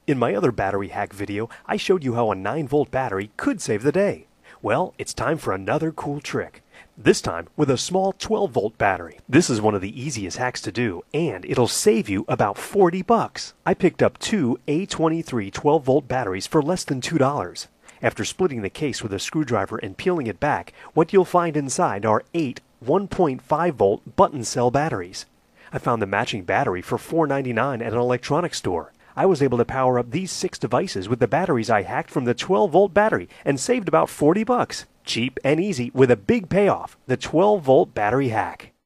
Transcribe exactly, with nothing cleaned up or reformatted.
In my other battery hack video, I showed you how a nine volt battery could save the day. Well, it's time for another cool trick. This time with a small twelve volt battery. This is one of the easiest hacks to do, and it'll save you about forty bucks. I picked up two A twenty-three twelve volt batteries for less than two dollars. After splitting the case with a screwdriver and peeling it back, what you'll find inside are eight one point five volt button cell batteries. I found the matching battery for four ninety-nine at an electronics store. I was able to power up these six devices with the batteries I hacked from the twelve volt battery and saved about forty bucks. Cheap and easy with a big payoff, the twelve volt battery hack.